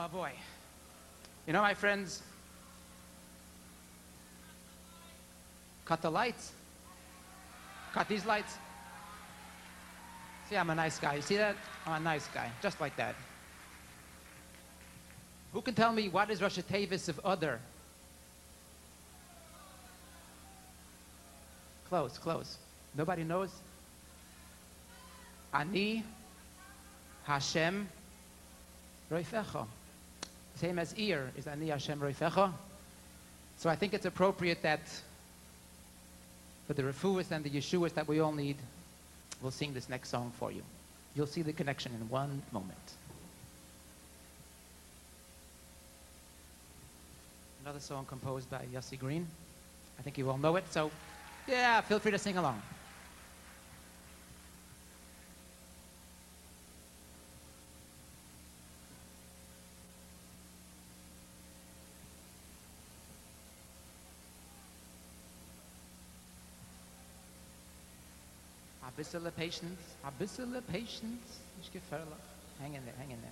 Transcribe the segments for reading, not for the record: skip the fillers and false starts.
Oh boy. You know, my friends, cut the lights. Cut these lights. See, I'm a nice guy. You see that? I'm a nice guy. Just like that. Who can tell me what is Rosh Tevis of other? Close, close. Nobody knows? Ani Hashem Roifecha. Same as ear is Ani Hashem Roifecha. So I think it's appropriate that for the refuahs and the yeshuas that we all need, we'll sing this next song for you. You'll see the connection in one moment. Another song composed by Yossi Green. I think you all know it, so yeah, feel free to sing along. A bissel of patience, a bissel of patience. Nicht gefährlich. Hang in there, hang in there.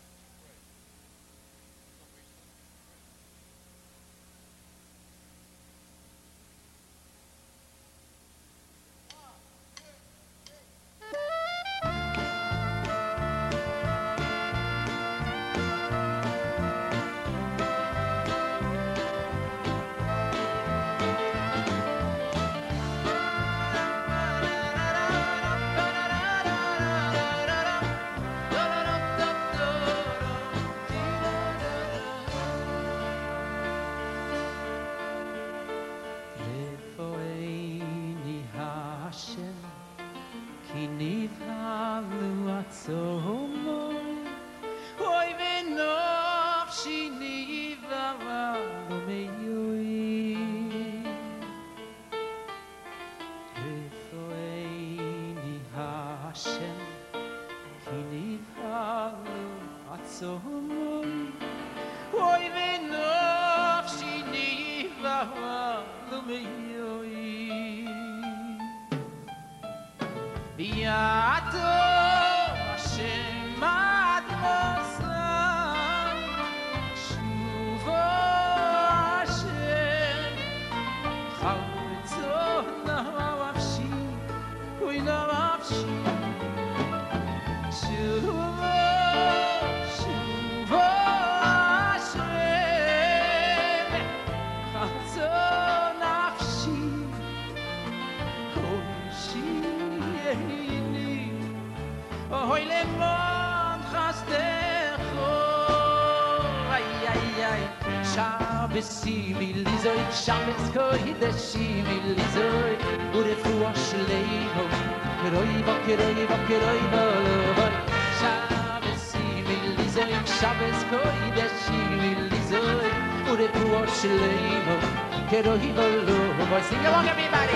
Shabbos kodeshi milizoi urefuah shleimo keroiva keroiva keroiva lovoi Shabbos milizoi Shabbos kodeshi milizoi urefuah shleimo keroiva lovoi. Sing along, everybody.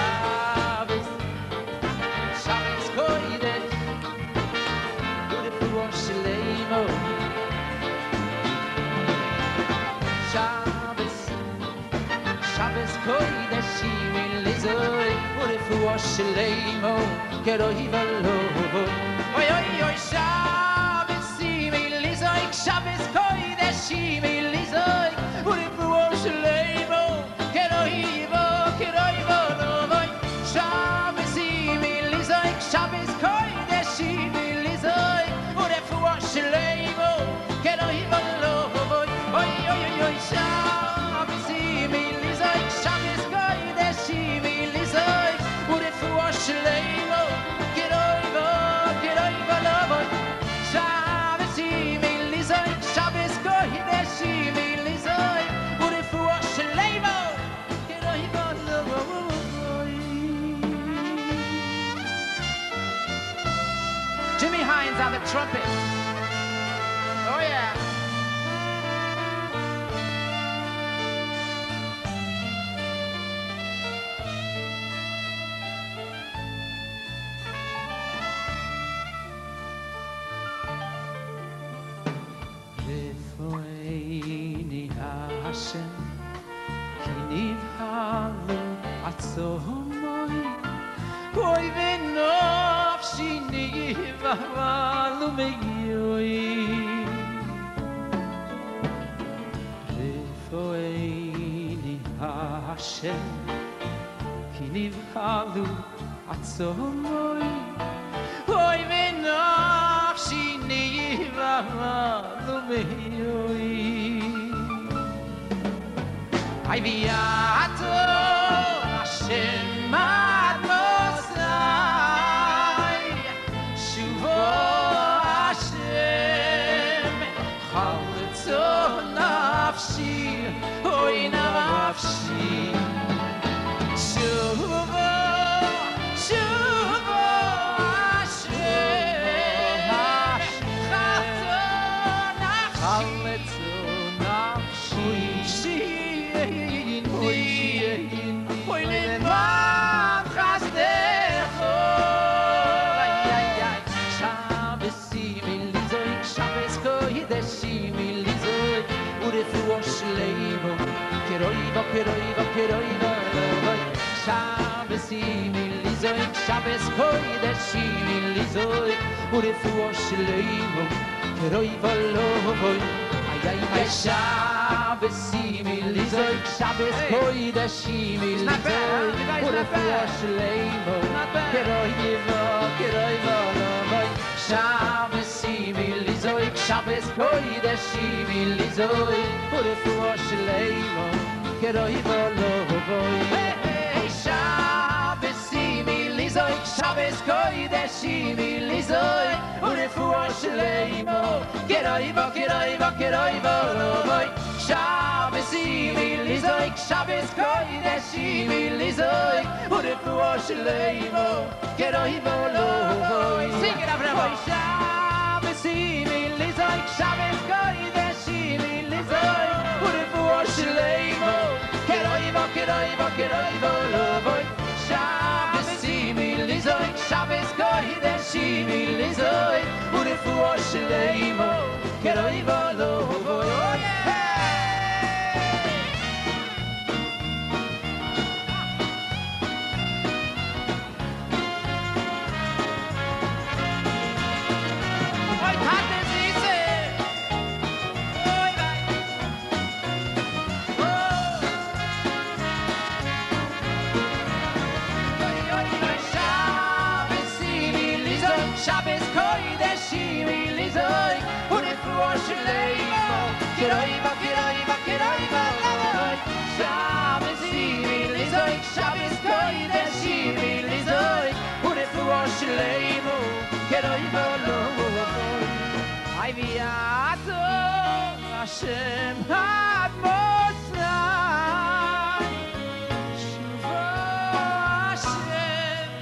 Shabbos kodesh urefuah shleimo Shabbos kodeshi milizoi urefuah shleimo keroiva lovoi. Oy oy oy Shabbos milizoi Shabbos kodeshi milizoi urefuah shleimo keroiva keroiva lovoi. Shabbos milizoi Shabbos kodeshi milizoi urefuah shleimo keroiva lovoi. Oy oy oy oy Shabbos milizoi Shabbos kodeshi milizoi urefuah shleimo keroiva keroiva lovoi. Shabbos milizoi Shabbos kodeshi milizoi urefuah shleimo keroiva lovoi. Jimmy Hines on the trumpet. Oh yeah. Lefoini Hashem ki nivhalu atzomoi oy venofshi nivhalu meyoi Hashem ki nivhalu atzomoy oy menafshi nivhalu meyoy ay viato Hashem adnosai shuvo Hashem chalutzo nafshi oy nafshi shuvo shuvo Hashem chalutzo nafshi oy leman chasdecho Shabbos imilizoy Shabbos kodesh imilizoy urefuah shleimo keroiva keroiva keroiva Shabbos imilizoy Shabbos kodesh imilizoy urefuah shleimo keroiva lovoy ay Shabbos imilizoy Shabbos kodesh imilizoy urefuah shleimo keroiva keroiva lovoy Shabbos imilizoy Shabbos kodesh imilizoy urefuah shleimo keroiva lovoy Shabbos imilizoy Shabbos kodesh imilizoy urefuah shleimo keroiva keroiva keroiva lovoy Shabbos imilizoy Shabbos kodesh imilizoy urefuah shleimo keroiva lovoy Sing it Avraham Shabbos imilizoy Shabbos kodesh imilizoy urefuah shleimo keroiva keroiva keroiva lovoy Shabbos imilizoy Shabbos kodesh imilizoy urefuah shleimo keroiva lovoy Shabbos kodesh imilizoy urefuah shleimo keroiva keroiva keroiva lovoy Shabbos imilizoy Shabbos kodesh imilizoy urefuah shleimo keroiva lovoy ay viato Hashem adnosai shuvo Hashem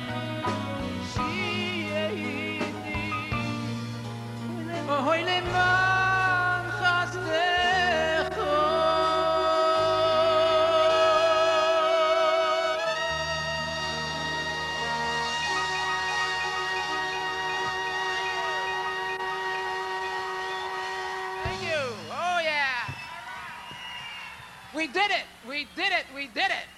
oy leman chasdecho Thank you. Oh yeah. We did it. We did it. We did it.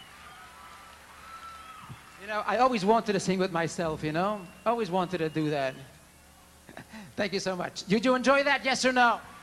You know, I always wanted to sing with myself, you know? Always wanted to do that. Thank you so much. Did you enjoy that? Yes or no?